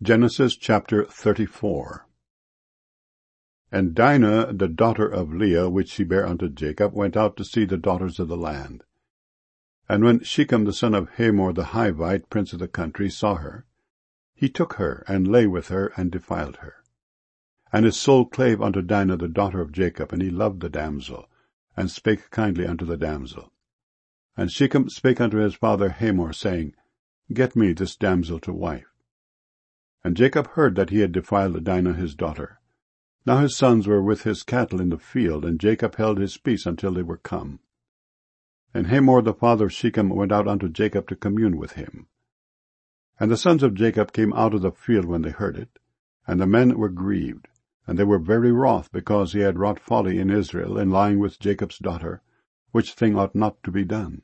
Genesis chapter 34. And Dinah, the daughter of Leah, which she bare unto Jacob, went out to see the daughters of the land. And when Shechem the son of Hamor the Hivite, prince of the country, saw her, he took her, and lay with her, and defiled her. And his soul clave unto Dinah the daughter of Jacob, and he loved the damsel, and spake kindly unto the damsel. And Shechem spake unto his father Hamor, saying, Get me this damsel to wife. And Jacob heard that he had defiled Dinah his daughter. Now his sons were with his cattle in the field, and Jacob held his peace until they were come. And Hamor the father of Shechem went out unto Jacob to commune with him. And the sons of Jacob came out of the field when they heard it, and the men were grieved, and they were very wroth, because he had wrought folly in Israel, in lying with Jacob's daughter, which thing ought not to be done.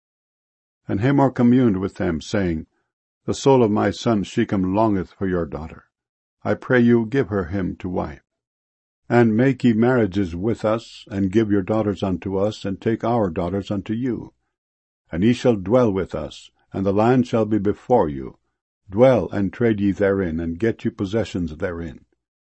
And Hamor communed with them, saying, The soul of my son Shechem longeth for your daughter. I pray you, give her him to wife. And make ye marriages with us, and give your daughters unto us, and take our daughters unto you. And ye shall dwell with us, and the land shall be before you. Dwell and trade ye therein, and get you possessions therein.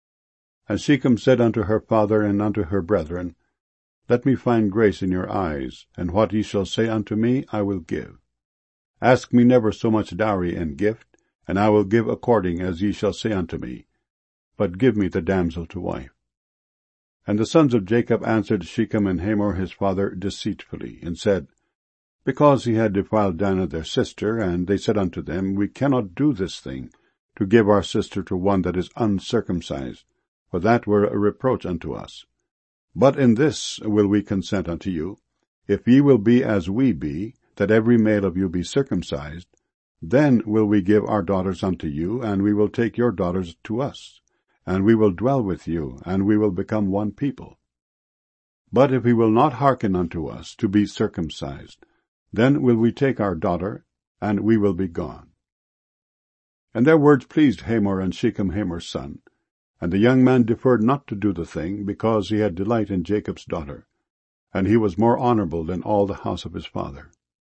And Shechem said unto her father and unto her brethren, Let me find grace in your eyes, and what ye shall say unto me I will give. Ask me never so much dowry and gift, and I will give according as ye shall say unto me. But give me the damsel to wife. And the sons of Jacob answered Shechem and Hamor his father deceitfully, and said, Because he had defiled Dinah their sister, and they said unto them, We cannot do this thing, to give our sister to one that is uncircumcised, for that were a reproach unto us. But in this will we consent unto you, if ye will be as we be, that every male of you be circumcised, then will we give our daughters unto you, and we will take your daughters to us, and we will dwell with you, and we will become one people. But if he will not hearken unto us to be circumcised, then will we take our daughter, and we will be gone. And their words pleased Hamor and Shechem Hamor's son, and the young man deferred not to do the thing, because he had delight in Jacob's daughter, and he was more honorable than all the house of his father.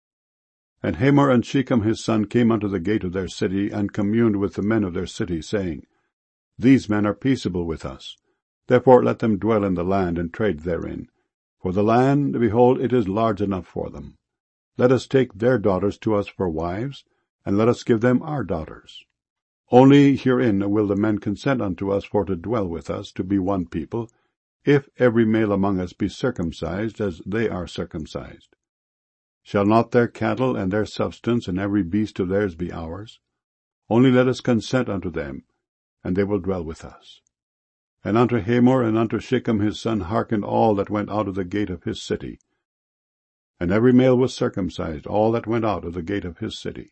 And Hamor and Shechem his son came unto the gate of their city, and communed with the men of their city, saying, These men are peaceable with us. Therefore let them dwell in the land, and trade therein. For the land, behold, it is large enough for them. Let us take their daughters to us for wives, and let us give them our daughters. Only herein will the men consent unto us for to dwell with us, to be one people, if every male among us be circumcised, as they are circumcised. Shall not their cattle and their substance and every beast of theirs be ours? Only let us consent unto them, and they will dwell with us. And unto Hamor and unto Shechem his son hearkened all that went out of the gate of his city. And every male was circumcised, all that went out of the gate of his city.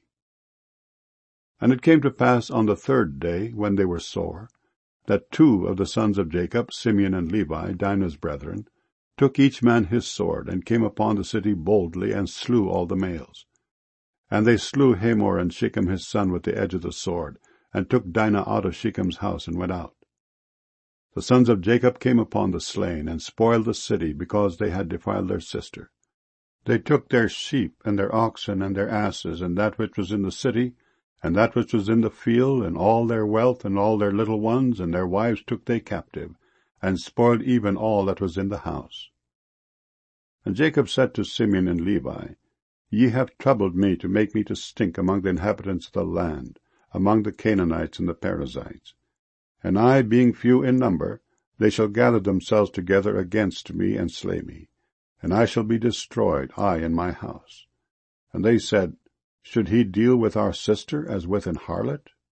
And it came to pass on the third day, when they were sore, that two of the sons of Jacob, Simeon and Levi, Dinah's brethren, took each man his sword, and came upon the city boldly, and slew all the males. And they slew Hamor and Shechem his son with the edge of the sword, and took Dinah out of Shechem's house, and went out. The sons of Jacob came upon the slain, and spoiled the city, because they had defiled their sister. They took their sheep, and their oxen, and their asses, and that which was in the city, and that which was in the field, and all their wealth, and all their little ones, and their wives took they captive, and spoiled even all that was in the house. And Jacob said to Simeon and Levi, Ye have troubled me to make me to stink among the inhabitants of the land, among the Canaanites and the Perizzites. And I, being few in number, they shall gather themselves together against me, and slay me. And I shall be destroyed, I and my house. And they said, Should he deal with our sister as with an harlot?